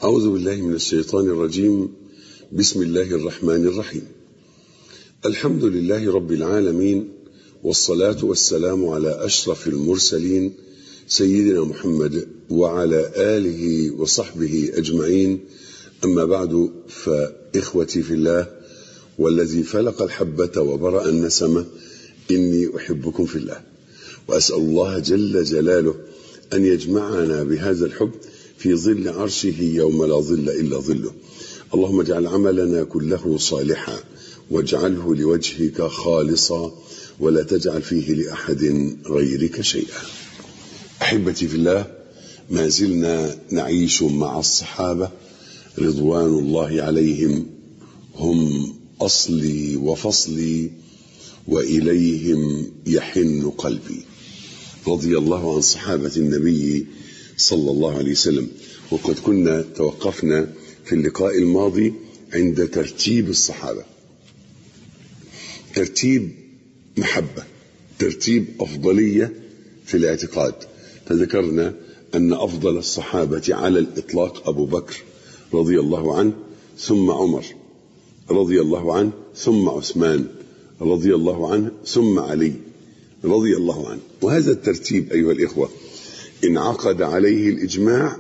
أعوذ بالله من الشيطان الرجيم. بسم الله الرحمن الرحيم. الحمد لله رب العالمين، والصلاة والسلام على أشرف المرسلين سيدنا محمد وعلى آله وصحبه أجمعين. أما بعد، فإخوتي في الله والذي فلق الحبة وبرأ النسمة، إني أحبكم في الله، وأسأل الله جل جلاله أن يجمعنا بهذا الحب في ظل عرشه يوم لا ظل إلا ظله. اللهم اجعل عملنا كله صالحا، واجعله لوجهك خالصا، ولا تجعل فيه لأحد غيرك شيئا. أحبتي في الله، ما زلنا نعيش مع الصحابة رضوان الله عليهم، هم أصلي وفصلي، وإليهم يحن قلبي. رضي الله عن صحابة النبي صلى الله عليه وسلم. وقد كنا توقفنا في اللقاء الماضي عند ترتيب الصحابة، ترتيب محبة، ترتيب أفضلية في الاعتقاد. فذكرنا أن أفضل الصحابة على الإطلاق أبو بكر رضي الله عنه، ثم عمر رضي الله عنه، ثم عثمان رضي الله عنه، ثم علي رضي الله عنه. وهذا الترتيب أيها الإخوة انعقد عليه الإجماع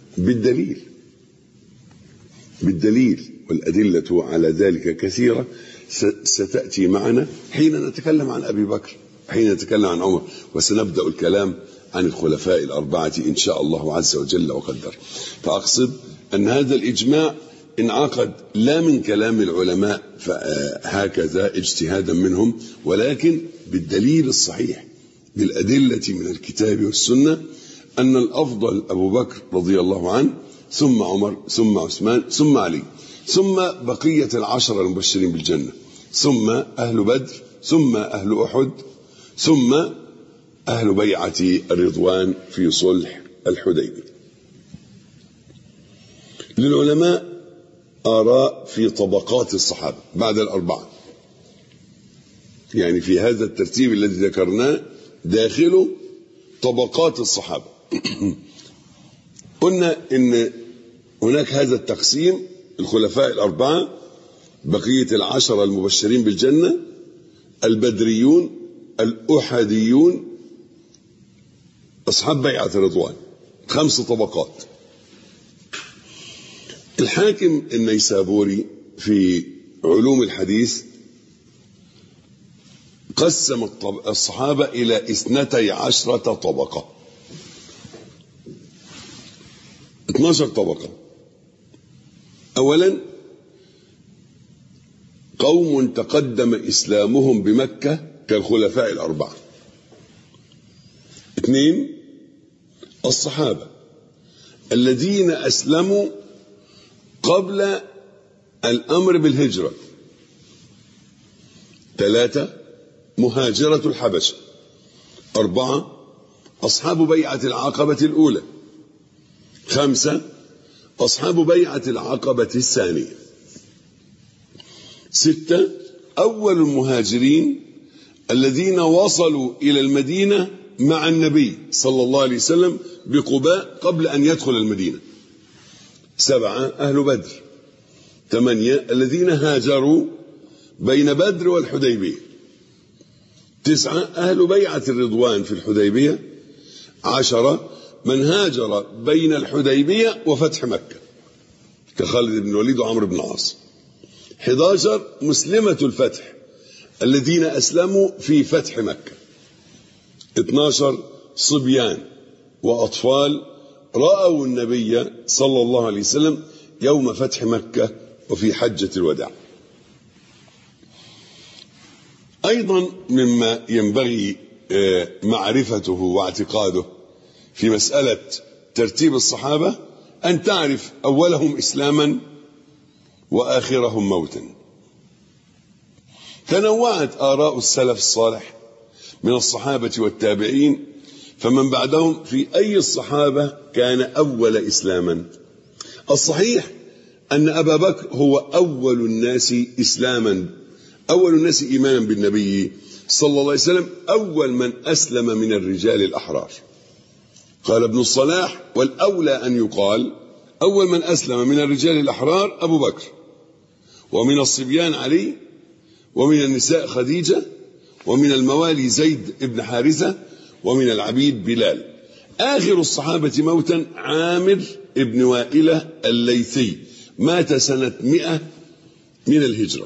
بالدليل، والأدلة على ذلك كثيرة ستأتي معنا حين نتكلم عن أبي بكر، حين نتكلم عن عمر، وسنبدأ الكلام عن الخلفاء الأربعة إن شاء الله عز وجل وقدر. فأقصد أن هذا الإجماع انعقد لا من كلام العلماء هكذا اجتهادا منهم، ولكن بالدليل الصحيح، بالأدلة من الكتاب والسنة، أن الأفضل أبو بكر رضي الله عنه، ثم عمر، ثم عثمان، ثم علي، ثم بقية العشرة المبشرين بالجنة، ثم أهل بدر، ثم أهل أحد، ثم أهل بيعة الرضوان في صلح الحديبية. للعلماء آراء في طبقات الصحابة بعد الأربعة، يعني في هذا الترتيب الذي ذكرناه داخله طبقات الصحابة. قلنا إن هناك هذا التقسيم: الخلفاء الأربعة، بقية العشرة المبشرين بالجنة، البدريون، الأحديون، أصحاب بيعة الرضوان. 5 طبقات. الحاكم النيسابوري في علوم الحديث قسم الصحابة إلى 12 طبقة، 12 طبقة. أولا، قوم تقدم إسلامهم بمكة كالخلفاء الأربعة. 2، الصحابة الذين أسلموا قبل الأمر بالهجرة. 3، مهاجرة الحبشة. 4، أصحاب بيعة العقبة الأولى. 5، أصحاب بيعة العقبة الثانية. 6، أول المهاجرين الذين وصلوا إلى المدينة مع النبي صلى الله عليه وسلم بقباء قبل أن يدخل المدينة. 7، أهل بدر. 8، الذين هاجروا بين بدر والحديبية. 9، أهل بيعة الرضوان في الحديبية. 10، من هاجر بين الحديبية وفتح مكة كخالد بن الوليد وعمرو بن العاص. 11، مسلمة الفتح الذين أسلموا في فتح مكة. 12، صبيان وأطفال رأوا النبي صلى الله عليه وسلم يوم فتح مكة وفي حجة الوداع. أيضا مما ينبغي معرفته واعتقاده في مسألة ترتيب الصحابة أن تعرف أولهم إسلاما وآخرهم موتا. تنوعت آراء السلف الصالح من الصحابة والتابعين فمن بعدهم في أي الصحابة كان أول إسلاما. الصحيح أن أبا بكر هو أول الناس إسلاما، أول الناس إيمانا بالنبي صلى الله عليه وسلم، أول من أسلم من الرجال الأحرار. قال ابن الصلاح: والأولى أن يقال أول من أسلم من الرجال الأحرار أبو بكر، ومن الصبيان علي، ومن النساء خديجة، ومن الموالي زيد بن حارثة، ومن العبيد بلال. آخر الصحابة موتا عامر بن وائلة الليثي، مات سنة 100 من الهجرة.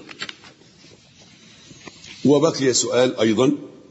وبقي سؤال أيضا: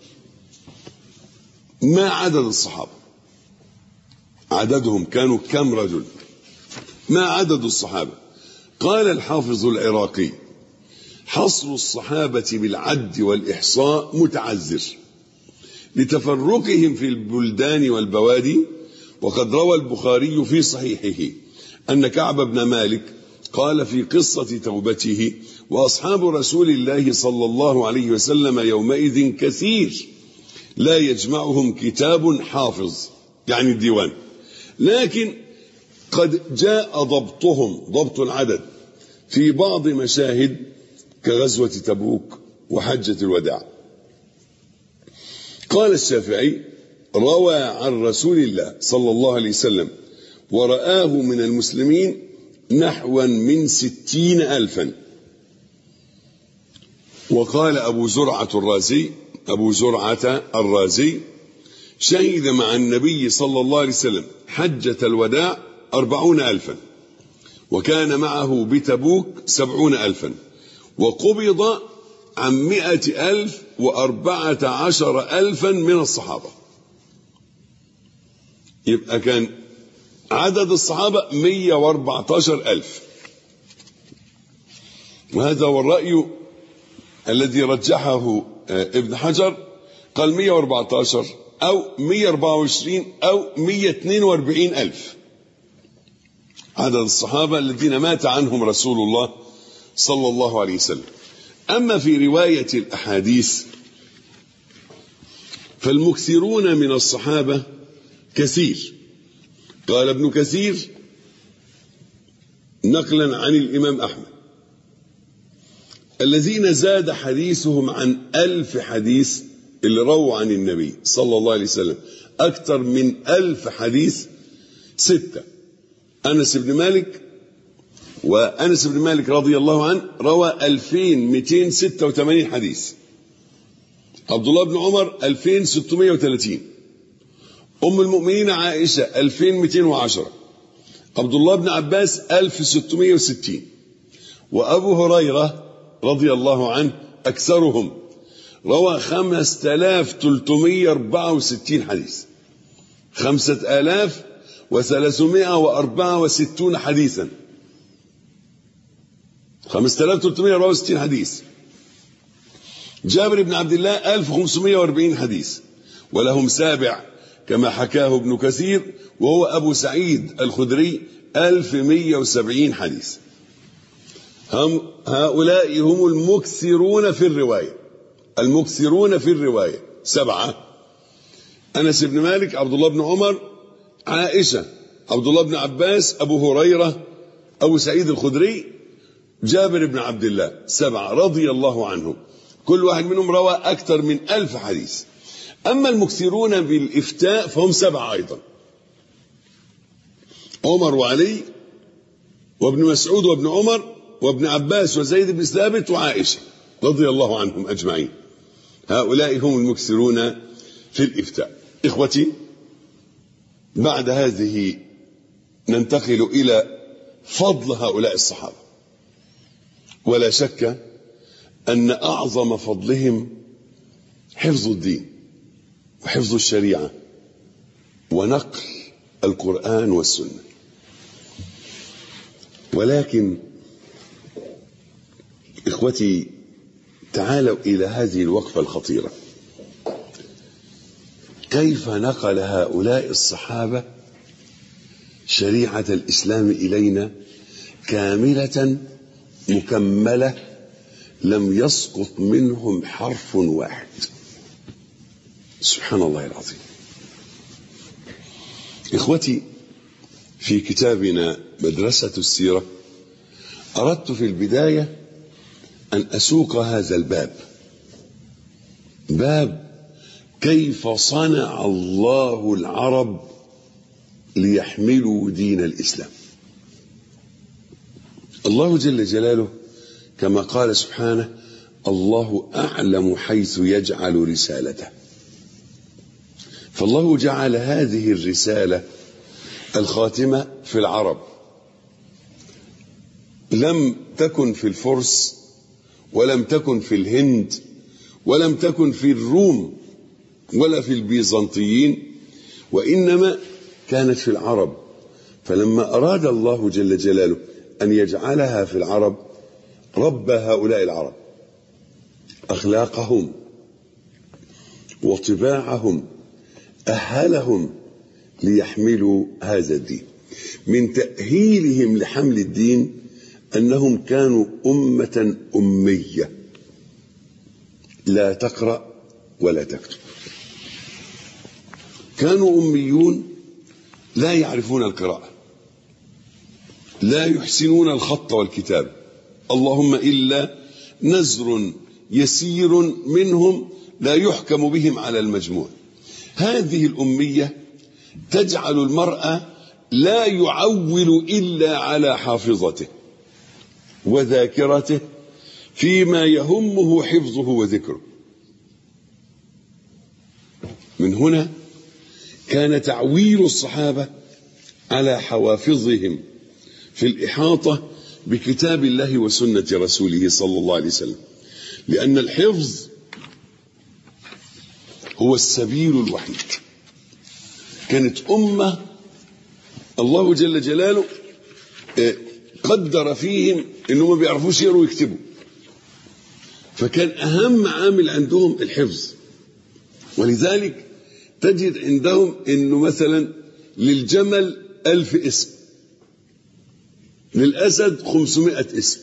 ما عدد الصحابة؟ عددهم كانوا كم رجل؟ ما عدد الصحابة؟ قال الحافظ العراقي: حصر الصحابة بالعد والإحصاء متعذر لتفرقهم في البلدان والبوادي. وقد روى البخاري في صحيحه أن كعب بن مالك قال في قصة توبته: وأصحاب رسول الله صلى الله عليه وسلم يومئذ كثير لا يجمعهم كتاب حافظ، يعني الديوان، لكن قد جاء ضبطهم، ضبط العدد، في بعض مشاهد كغزوة تبوك وحجة الوداع. قال الشافعي: روى عن رسول الله صلى الله عليه وسلم ورآه من المسلمين نحوا من 60,000. وقال أبو زرعة الرازي: شهد مع النبي صلى الله عليه وسلم حجة الوداع 40,000، وكان معه بتبوك 70,000، وقبض عن 114,000 من الصحابة. يبقى كان عدد الصحابة 114,000. وهذا هو الرأي الذي رجحه ابن حجر، قال 114 أو 124 أو 142,000 عدد الصحابة الذين مات عنهم رسول الله صلى الله عليه وسلم. أما في رواية الأحاديث فالمكثرون من الصحابة كثير. قال ابن كثير نقلا عن الإمام أحمد: الذين زاد حديثهم عن 1000 حديث، اللي رووا عن النبي صلى الله عليه وسلم أكثر من 1000 حديث 6: أنس بن مالك، وأنس بن مالك رضي الله عنه روى 2286 حديث. عبد الله بن عمر 2630. أم المؤمنين عائشة 2210. عبد الله بن عباس 1660. وأبو هريرة رضي الله عنه أكثرهم، روى 5364 حديث، 5364 حديثا، 5364 حديث. جابر بن عبد الله 1540 حديث، ولهم سابع كما حكاه ابن كثير وهو أبو سعيد الخدري 1170 حديث. هؤلاء هم المكثرون في الرواية. المكثرون في الرواية 7: أنس بن مالك، عبد الله بن عمر، عائشة، عبد الله بن عباس، أبو هريرة، أبو سعيد الخدري، جابر بن عبد الله، 7 رضي الله عنهم، كل واحد منهم روى أكثر من 1000 حديث. أما المكثرون بالإفتاء فهم 7 أيضا: عمر وعلي وابن مسعود وابن عمر وابن عباس وزيد بن ثابت وعائشة رضي الله عنهم أجمعين. هؤلاء هم المكثرون في الإفتاء. إخوتي، بعد هذه ننتقل إلى فضل هؤلاء الصحابة. ولا شك أن أعظم فضلهم حفظ الدين وحفظ الشريعة ونقل القرآن والسنة. ولكن إخوتي، تعالوا إلى هذه الوقفة الخطيرة: كيف نقل هؤلاء الصحابة شريعة الإسلام إلينا كاملة مكملة، لم يسقط منهم حرف واحد؟ سبحان الله العظيم. إخوتي، في كتابنا مدرسة السيرة أردت في البداية أن أسوق هذا الباب، باب كيف صنع الله العرب ليحملوا دين الإسلام. الله جل جلاله كما قال سبحانه: الله أعلم حيث يجعل رسالته. فالله جعل هذه الرسالة الخاتمة في العرب، لم تكن في الفرس، ولم تكن في الهند، ولم تكن في الروم، ولا في البيزنطيين، وإنما كانت في العرب. فلما أراد الله جل جلاله أن يجعلها في العرب ربى هؤلاء العرب، أخلاقهم وطباعهم أهلهم ليحملوا هذا الدين. من تأهيلهم لحمل الدين أنهم كانوا أمة أمية لا تقرأ ولا تكتب، كانوا أميون لا يعرفون القراءة، لا يحسنون الخط والكتاب، اللهم إلا نزر يسير منهم لا يحكم بهم على المجموع. هذه الأمية تجعل المرأة لا يعول إلا على حافظته وذاكرته فيما يهمه حفظه وذكره. من هنا كان تعويل الصحابة على حوافظهم في الإحاطة بكتاب الله وسنة رسوله صلى الله عليه وسلم، لأن الحفظ هو السبيل الوحيد. كانت أمة الله جل جلاله قدر فيهم إنهم ما بيعرفوش يقروا ويكتبوا، فكان أهم عامل عندهم الحفظ. ولذلك تجد عندهم إنه مثلا للجمل 1000 اسم، للأسد 500 اسم،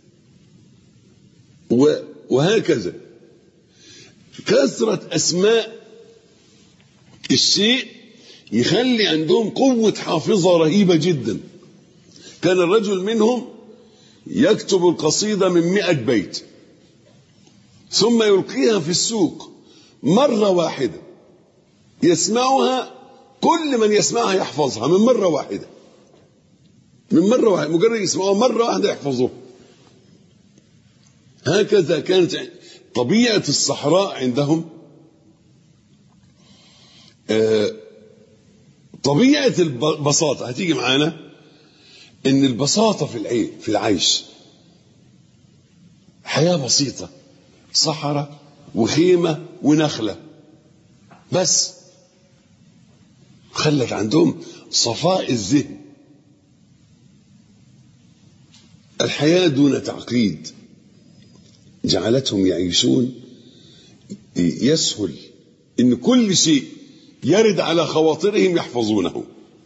وهكذا. كثرة أسماء الشيء يخلي عندهم قوة حافظة رهيبة جدا. كان الرجل منهم يكتب القصيدة من 100 بيت ثم يلقيها في السوق مرة واحدة، يسمعها كل من يسمعها يحفظها من مرة واحدة، من مرة واحدة، مجرد يسمعها مرة واحدة يحفظوها. هكذا كانت طبيعة الصحراء عندهم. طبيعة البساطة هتيجي معانا، ان البساطة في العيش، حياة بسيطة، صحراء وخيمة ونخلة بس، خلت عندهم صفاء الذهن، الحياة دون تعقيد جعلتهم يعيشون يسهل ان كل شيء يرد على خواطرهم يحفظونه.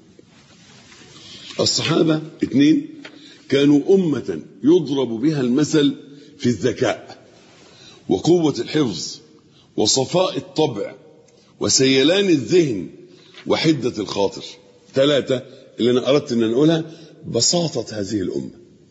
الصحابة 2 كانوا أمة يضرب بها المثل في الذكاء وقوة الحفظ وصفاء الطبع وسيلان الذهن وحدة الخاطر. 3 اللي أنا أردت أن نقولها: بساطة هذه الأمة،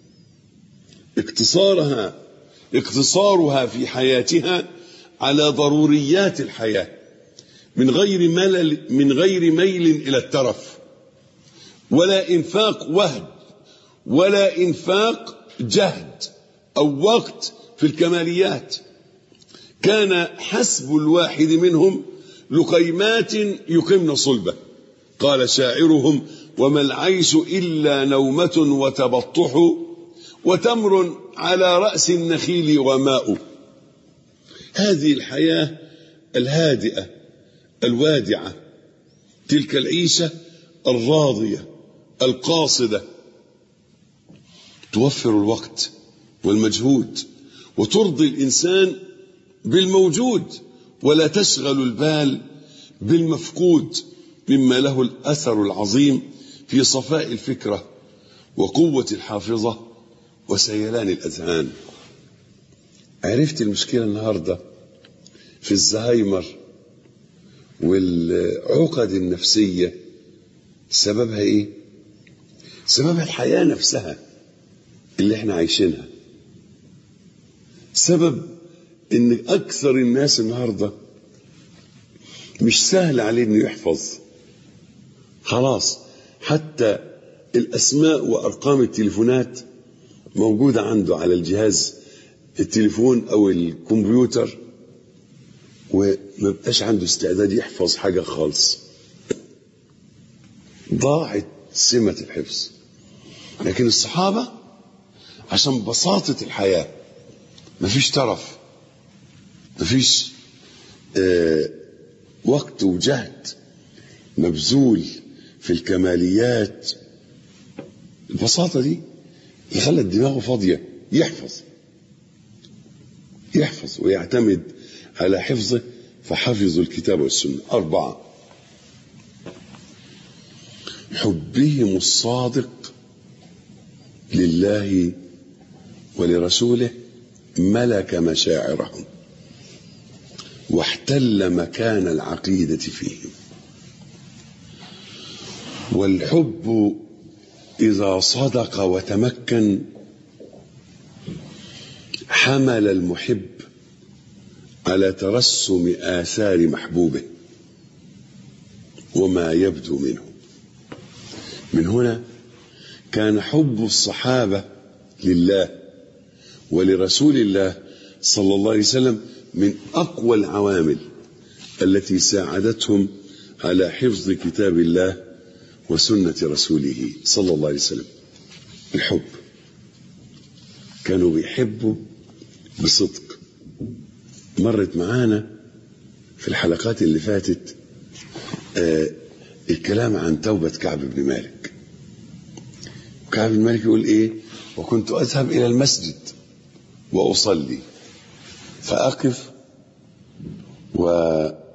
اقتصارها في حياتها على ضروريات الحياة من غير ميل إلى الترف، ولا إنفاق وهد، ولا إنفاق جهد أو وقت في الكماليات. كان حسب الواحد منهم لقيمات يقمن صلبه. قال شاعرهم: وما العيش إلا نومة وتبطح، وتمر على رأس النخيل وماء. هذه الحياة الهادئة الوادعة، تلك العيشة الراضية القاصدة، توفر الوقت والمجهود وترضي الإنسان بالموجود، ولا تشغل البال بالمفقود، مما له الأثر العظيم في صفاء الفكرة وقوة الحافظة وسيلان الأذهان. عرفت المشكلة النهاردة في الزهايمر والعقد النفسية سببها ايه؟ سببها الحياة نفسها اللي احنا عايشينها. سبب ان اكثر الناس النهاردة مش سهل عليه انه يحفظ، خلاص حتى الاسماء وارقام التليفونات موجودة عنده على الجهاز التليفون أو الكمبيوتر، وما بقاش عنده استعداد يحفظ حاجة خالص. ضاعت سمة الحفظ. لكن الصحابة عشان بساطة الحياة، مفيش ترف، مفيش وقت وجهد مبذول في الكماليات. البساطة دي يخلي دماغه فاضية، يحفظ ويعتمد على حفظه، فحفظوا الكتاب والسنة. 4، حبهم الصادق لله ولرسوله ملك مشاعرهم واحتل مكان العقيدة فيهم. والحب إذا صدق وتمكن حمل المحب على ترسم آثار محبوبه وما يبدو منه. من هنا كان حب الصحابة لله ولرسول الله صلى الله عليه وسلم من أقوى العوامل التي ساعدتهم على حفظ كتاب الله وسنة رسوله صلى الله عليه وسلم. الحب، كانوا بيحبوا بصدق. مرت معانا في الحلقات اللي فاتت الكلام عن توبة كعب بن مالك. كعب بن مالك يقول ايه؟ وكنت اذهب الى المسجد واصلي فاقف وارفع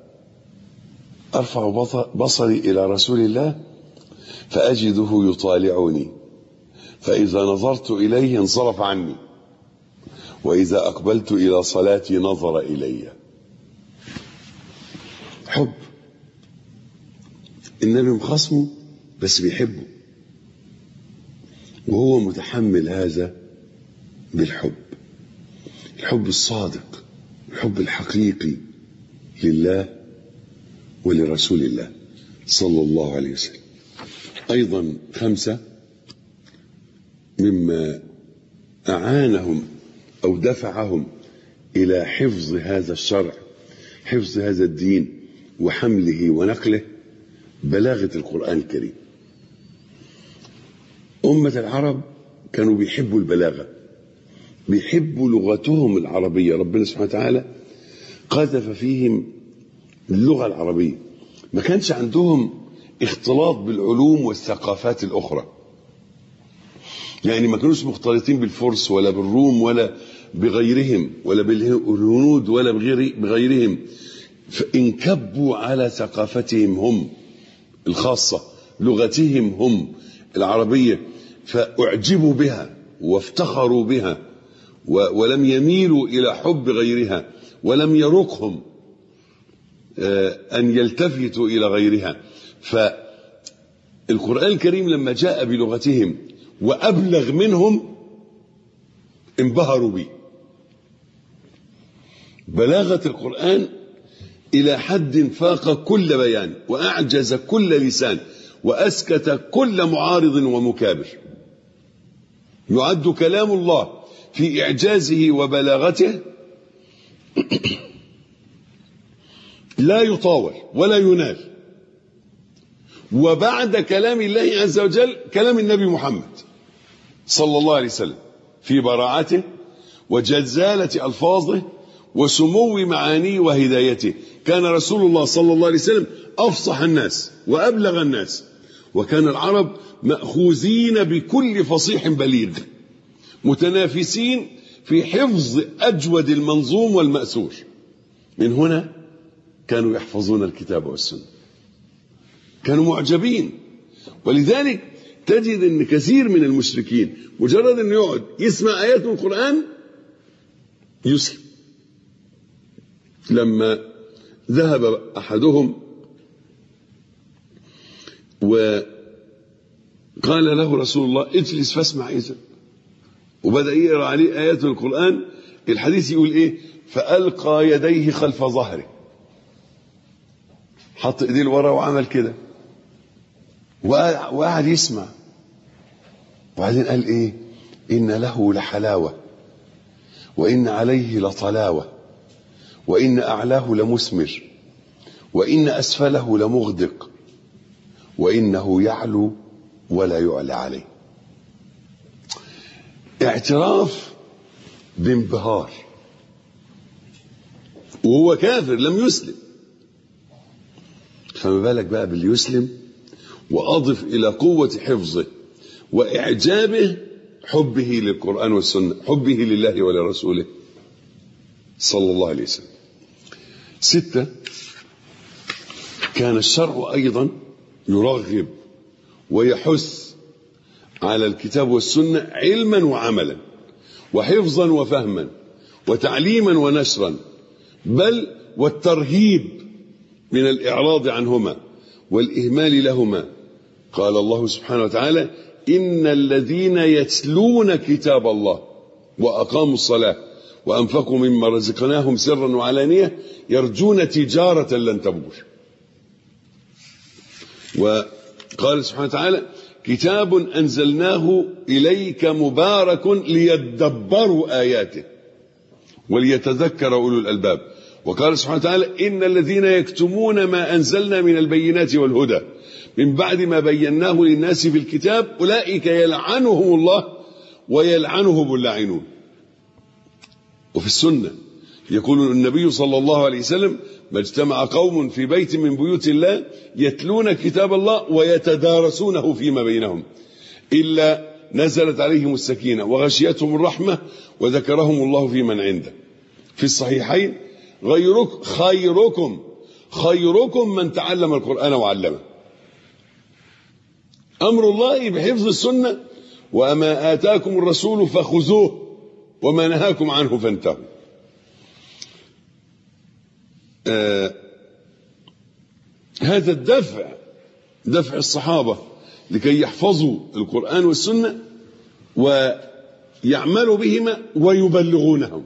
بصري الى رسول الله فاجده يطالعني، فاذا نظرت اليه انصرف عني، واذا اقبلت الى صلاتي نظر الي. حب. النبي مخاصمه بس بيحبه، وهو متحمل هذا بالحب، الحب الصادق، الحب الحقيقي لله ولرسول الله صلى الله عليه وسلم. أيضا 5 مما أعانهم أو دفعهم إلى حفظ هذا الشرع، حفظ هذا الدين وحمله ونقله، بلاغة القرآن الكريم. أمة العرب كانوا بيحبوا البلاغة، بيحبوا لغتهم العربية. ربنا سبحانه وتعالى قذف فيهم اللغة العربية، ما كانش عندهم اختلاط بالعلوم والثقافات الأخرى، يعني ما كانوش مختلطين بالفرس ولا بالروم ولا بغيرهم ولا بالهنود ولا بغيرهم، فانكبوا على ثقافتهم هم الخاصة، لغتهم هم العربية، فأعجبوا بها وافتخروا بها ولم يميلوا إلى حب غيرها، ولم يرقهم أن يلتفتوا إلى غيرها. فالقرآن الكريم لما جاء بلغتهم وأبلغ منهم انبهروا به. بلاغة القرآن إلى حد فاق كل بيان وأعجز كل لسان وأسكت كل معارض ومكابر. يعد كلام الله في إعجازه وبلاغته لا يطاول ولا ينال. وبعد كلام الله عز وجل كلام النبي محمد صلى الله عليه وسلم في براعته وجزالة ألفاظه وسمو معانيه وهدايته. كان رسول الله صلى الله عليه وسلم أفصح الناس وأبلغ الناس، وكان العرب مأخوذين بكل فصيح بليغ، متنافسين في حفظ أجود المنظوم والمأثور. من هنا كانوا يحفظون الكتاب والسنة، كانوا معجبين. ولذلك تجد أن كثير من المشركين مجرد أن يقعد يسمع آيات من القرآن يسلم. لما ذهب أحدهم وقال له رسول الله اجلس فاسمع إذن، وبدأ يقرأ عليه آيات من القرآن، الحديث يقول إيه؟ فألقى يديه خلف ظهره، حط إيديه لورا وعمل كده وقعد يسمع. وبعدين قال إيه؟ إن له لحلاوة وإن عليه لطلاوة وإن أعلاه لمثمر وإن أسفله لمغدق وإنه يعلو ولا يعلى عليه. اعتراف بانبهار وهو كافر لم يسلم، فما بالك بقى باللي يسلم. وأضف إلى قوة حفظه وإعجابه حبه للقرآن والسنة، حبه لله ولرسوله صلى الله عليه وسلم. 6، كان الشرع أيضا يرغب ويحث على الكتاب والسنة علما وعملا وحفظا وفهما وتعليما ونشرا، بل والترهيب من الإعراض عنهما والإهمال لهما. قال الله سبحانه وتعالى: إن الذين يتلون كتاب الله وأقاموا الصلاة وأنفقوا مما رزقناهم سرا وعلانية يرجون تجارة لن تبور. وقال سبحانه وتعالى: كتاب أنزلناه إليك مبارك ليدبروا آياته وليتذكر أولو الألباب. وقال سبحانه وتعالى: إن الذين يكتمون ما أنزلنا من البينات والهدى من بعد ما بيناه للناس في الكتاب أولئك يلعنهم الله ويلعنهم اللاعنون. وفي السنة يقول النبي صلى الله عليه وسلم: ما اجتمع قوم في بيت من بيوت الله يتلون كتاب الله ويتدارسونه فيما بينهم إلا نزلت عليهم السكينة وغشيتهم الرحمة وذكرهم الله في من عنده. في الصحيحين: خيركم من تعلم القرآن وعلمه. أمر الله بحفظ السنة: وما آتاكم الرسول فخذوه وما نهاكم عنه فانتهوا. هذا دفع الصحابة لكي يحفظوا القرآن والسنة ويعملوا بهما ويبلغونهم.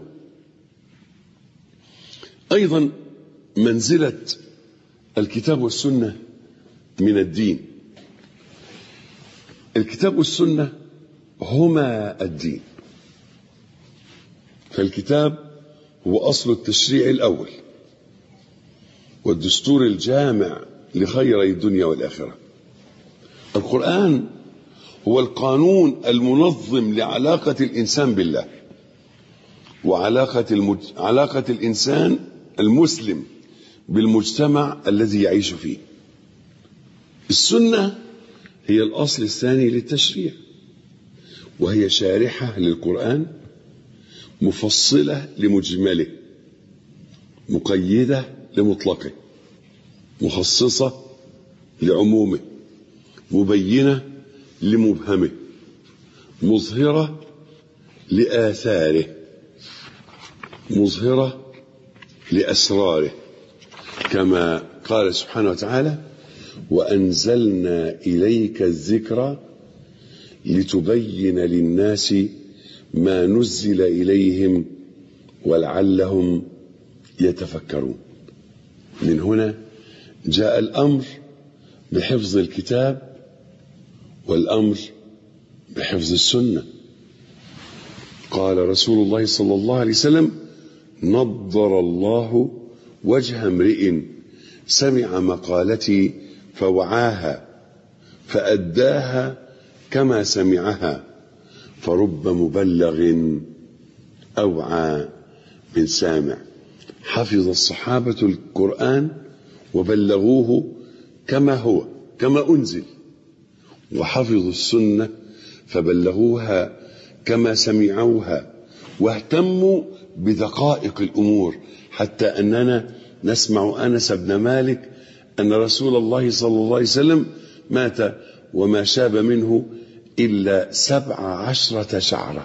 أيضا منزلة الكتاب والسنة من الدين. الكتاب والسنة هما الدين، فالكتاب هو أصل التشريع الأول والدستور الجامع لخيري الدنيا والآخرة. القرآن هو القانون المنظم لعلاقة الإنسان بالله وعلاقة الإنسان المسلم بالمجتمع الذي يعيش فيه. السنة هي الأصل الثاني للتشريع، وهي شارحة للقرآن، مفصلة لمجمله، مقيدة لمطلقه، مخصصة لعمومه، مبينة لمبهمه، مظهرة لآثاره، مظهرة لأسراره، كما قال سبحانه وتعالى: وأنزلنا إليك الذكر لتبين للناس ما نزل إليهم ولعلهم يتفكرون. من هنا جاء الأمر بحفظ الكتاب والأمر بحفظ السنة. قال رسول الله صلى الله عليه وسلم: نضر الله وجه امرئ سمع مقالتي فوعاها فأداها كما سمعها، فرب مبلغ أوعى من سامع. حفظ الصحابة القرآن وبلغوه كما أنزل، وحفظوا السنة فبلغوها كما سمعوها، واهتموا بدقائق الأمور، حتى أننا نسمع أنس بن مالك أن رسول الله صلى الله عليه وسلم مات وما شاب منه إلا 17 شعرة.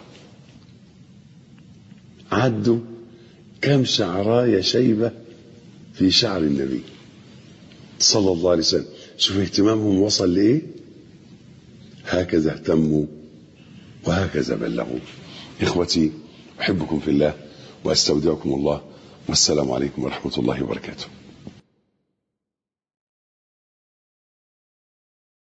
عدوا كم شعراية شيبة في شعر النبي صلى الله عليه وسلم. شوف اهتمامهم وصل لإيه. هكذا اهتموا وهكذا بلغوا. إخوتي أحبكم في الله وأستودعكم الله، والسلام عليكم ورحمة الله وبركاته.